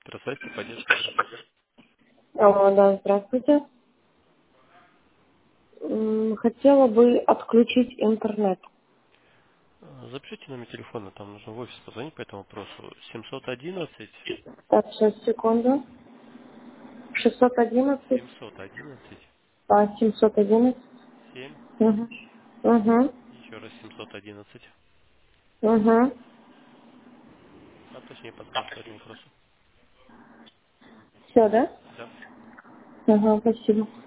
Здравствуйте, поддержка, здравствуйте. Алло, да, здравствуйте. Хотела бы отключить интернет. Запишите номер телефона, там нужно в офис позвонить по этому вопросу. 711 Так, сейчас, секунду. 611, 711 711. 7, Угу. Угу. еще раз 711. Угу. А точнее подскажут по этому вопросу. Все, да? Да. Ага, спасибо.